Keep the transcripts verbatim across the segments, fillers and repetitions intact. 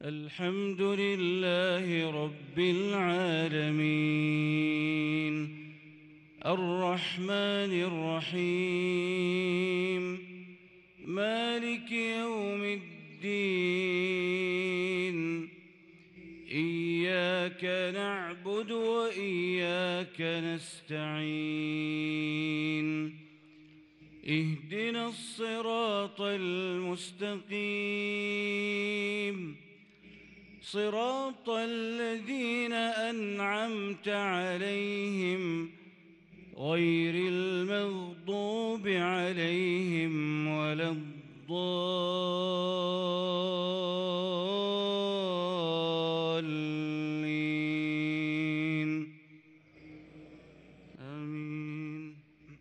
الحمد لله رب العالمين الرحمن الرحيم مالك يوم الدين إياك نعبد وإياك نستعين اهدنا الصراط المستقيم صراط الذين أنعمت عليهم غير المغضوب عليهم ولا الضالين آمين.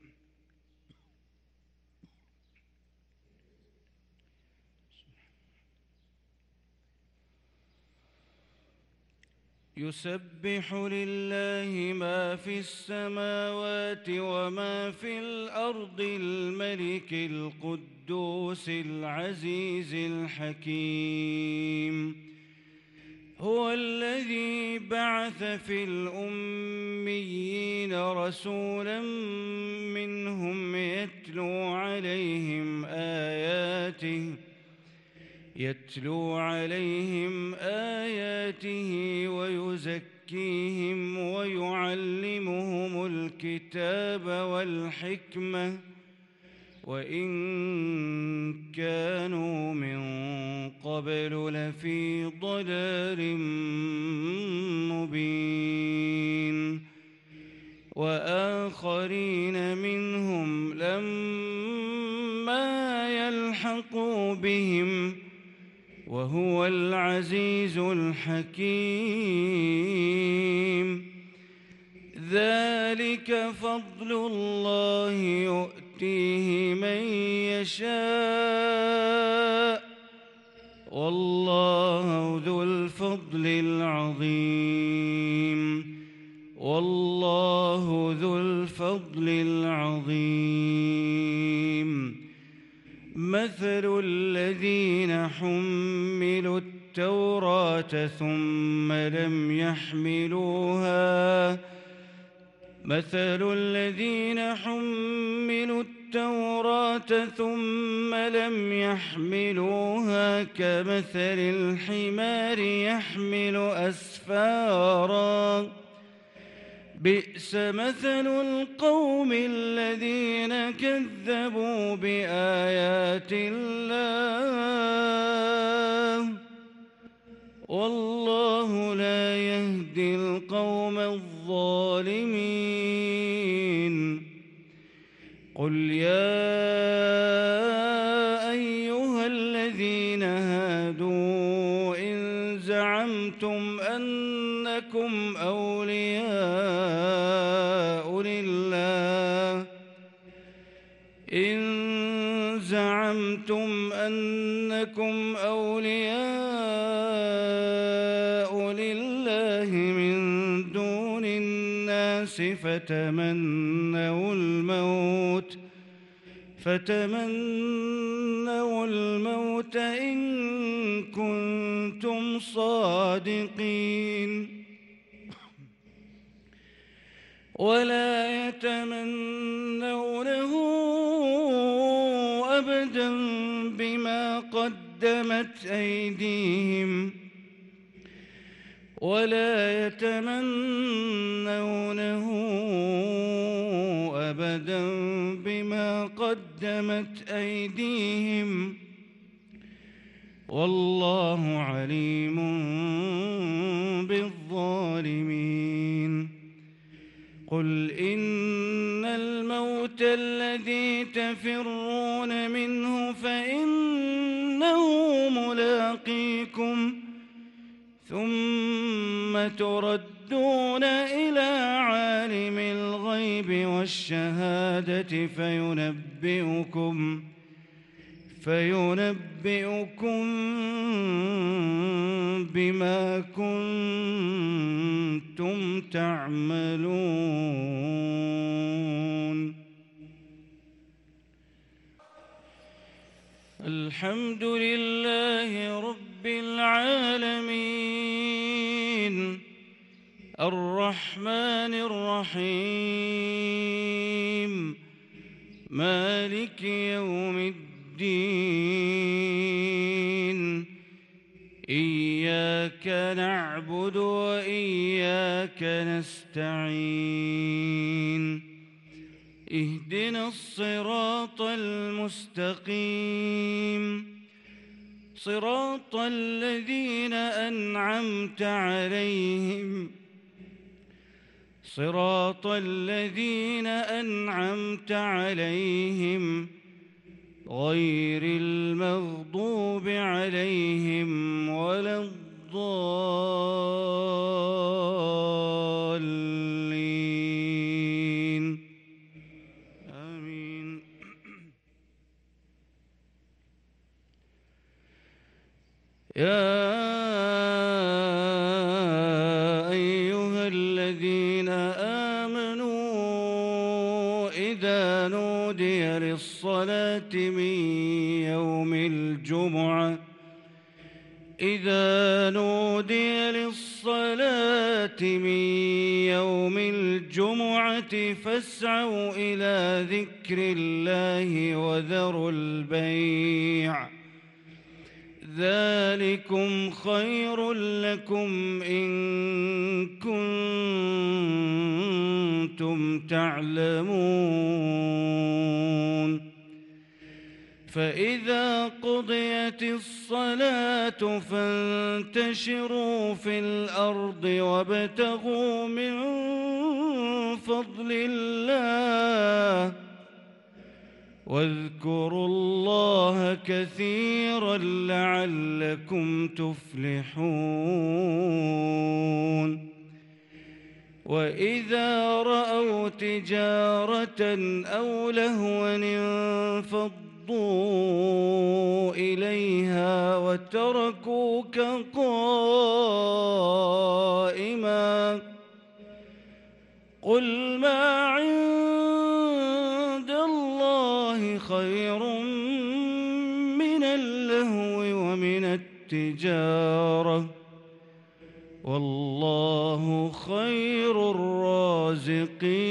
يسبح لله ما في السماوات وما في الأرض الملك القدوس العزيز الحكيم هو الذي بعث في الأميين رسولا منهم يتلو عليهم آياته يتلو عليهم آياته ويزكيهم ويعلمهم الكتاب والحكمة وإن كانوا من قبل لفي ضلال مبين وآخرين منهم لما يلحقوا بهم وهو العزيز الحكيم ذلك فضل الله يؤتيه من يشاء والله ذو الفضل العظيم والله ذو الفضل العظيم مثل الذين حملوا التوراة ثم لم يحملوها مثل الذين حملوا التوراة ثم لم يحملوها كمثل الحمار يحمل أسفارا بئس مثل القوم الذين كذبوا بآيات الله والله لا يهدي القوم الظالمين قل يا أيها الذين هادوا إن زعمتم أنكم أولياء لله إن زعمتم أنكم أولياء لله من دون الناس فتمنوا الموت فتمنوا الموت إن كنتم صادقين ولا يتمنونه أبدا بما قدمت أيديهم ولا يتمنونه أبدا بما قدمت أيديهم والله عليم بالظالمين قل إن الموت الذي تفرون منه فإنه ملاقيكم ثم تردون إلى عالم الغيب والشهادة فينبئكم فينبئكم بما كنتم تعملون الحمد لله رب العالمين الرحمن الرحيم مالك يوم الدين إياك نعبد وإياك نستعين اهدنا الصراط المستقيم صراط الذين أنعمت عليهم صراط الذين أنعمت عليهم غير المغضوب عليهم ولا الضالين آمين. يا أيها الذين آمنوا إذا نودي للصلاة من يوم الجمعة إذا نودي للصلاة من يوم الجمعة فاسعوا إلى ذكر الله وذروا البيع ذلكم خير لكم إن كنتم تعلمون فإذا قضيت الصلاة فانتشروا في الأرض وابتغوا من فضل الله واذكروا الله كثيرا لعلكم تفلحون وإذا رأوا تجارة أو لهوا انفضوا إليها وتركوك قائما قل ما عند الله خير من اللهو ومن التجارة والله خير الرازقين.